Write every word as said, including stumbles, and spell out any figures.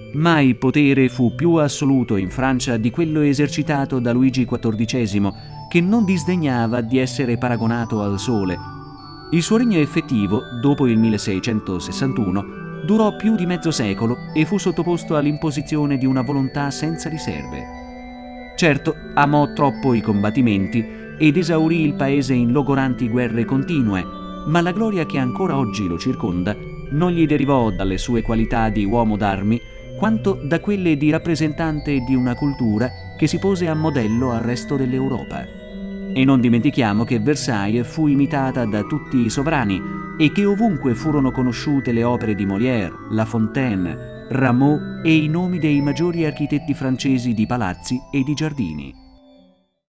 Mai potere fu più assoluto in Francia di quello esercitato da Luigi quattordicesimo, che non disdegnava di essere paragonato al sole. Il suo regno effettivo, dopo il milleseicentosessantuno, durò più di mezzo secolo e fu sottoposto all'imposizione di una volontà senza riserve. Certo, amò troppo i combattimenti ed esaurì il paese in logoranti guerre continue, ma la gloria che ancora oggi lo circonda non gli derivò dalle sue qualità di uomo d'armi, quanto da quelle di rappresentante di una cultura che si pose a modello al resto dell'Europa. E non dimentichiamo che Versailles fu imitata da tutti i sovrani e che ovunque furono conosciute le opere di Molière, La Fontaine, Rameau e i nomi dei maggiori architetti francesi di palazzi e di giardini.